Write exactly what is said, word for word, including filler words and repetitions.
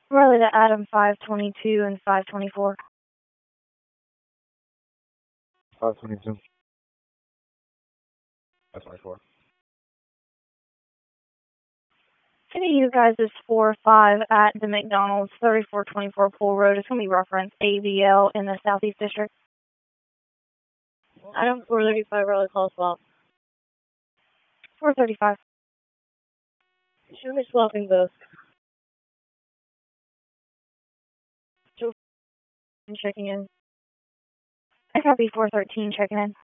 Riley to Adam five twenty-two and five twenty-four. five twenty-two. five twenty-four. Can you guys is four five at the McDonald's, thirty-four twenty-four Pool Road. It's going to be reference A V L in the Southeast District. Item four thirty-five, Riley call swap. four thirty-five. Show me swapping both. Checking in. I copy four thirteen checking in.